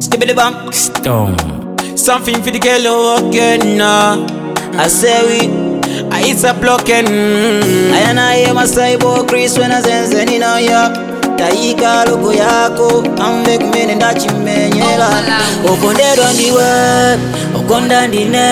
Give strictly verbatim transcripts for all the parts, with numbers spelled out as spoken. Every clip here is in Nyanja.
Skibbity bump, Stone. something for the girl again. Nah. I say we, I it's a blocking. I and I am a cyborg Chris when I sense any now ya. Taika loko yako, ambe kumene ndachimenyela. Okondero ndiwe, okonda ndine.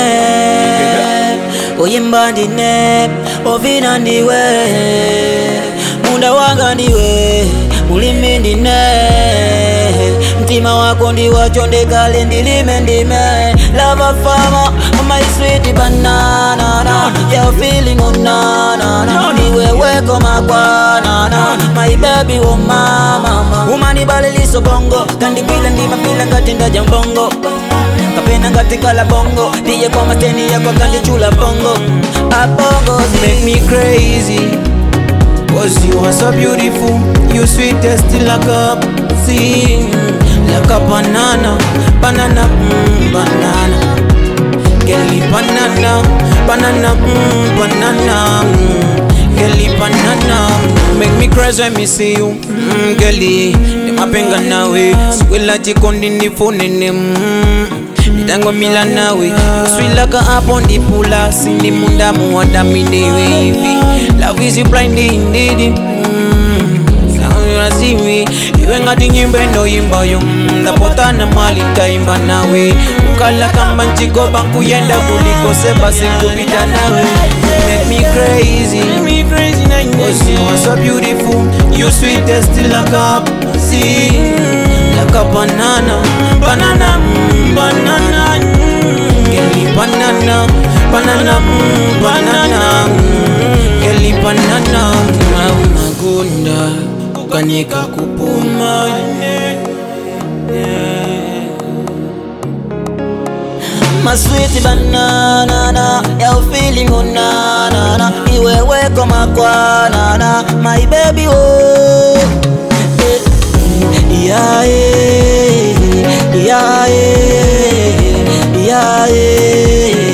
Oyimba ndine, ovina ndiwe. Munda wanga ndiwe, mulimi ndine. Mtima wako ndiwa chonde kale ndilime ndime. Lava farmer, my sweet banana. You're feeling on na na na. Niwe weko makwana na. My baby oh mama. Umani baliliso bongo. Kandi bila ndima bila ngatinda jambongo. Kapena ngati kala bongo. Diye kwa mateni ya kwa kandi chula bongo. A bongo make me crazy. Cause you are so beautiful. You sweetest like a sea. Like a banana. Banana, mm, banana. Girlie banana. Banana, mm, banana. Mm, girlie banana. Make me crazy when me see you. Mm, girlie. Nimapenga nawe. Swila chikondi nifunene. Mm. Nitango mila nawe. Swila ka up on the pula. Sindi munda muwada minewe. Love is you blinding indeed. Mm. Sound see me. Iwe ngati nyimbe ndo yimba yo. Ndapota na mali taimba nawe. Ukala kama nchiko banku yenda kuliko seba sikupita nawe. Make me crazy. Make me crazy na cause you are so beautiful. You sweetest like a sea. Like a banana. Banana, mm, banana. Mm, girlie banana. Banana, mm, banana. Mm, girlie banana. Magunda kanyika kupuma. My sweet banana, you're feeling on na na na. Iwe weko makwana na, my baby oh. Yeah yeah yeah yeah yeah.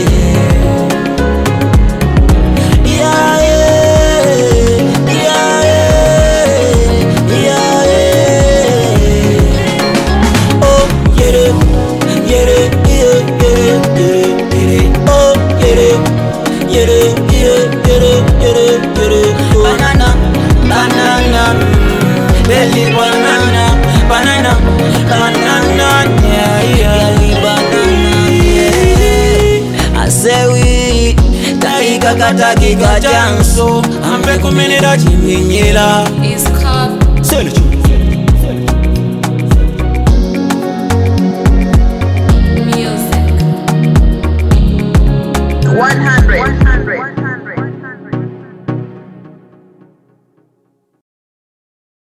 Banana, banana, belly banana, banana, banana, yeah, yeah, banana, yeah. I say we, taika kata kika janso, ambe kumene da chiminyela. It's called music. one hundred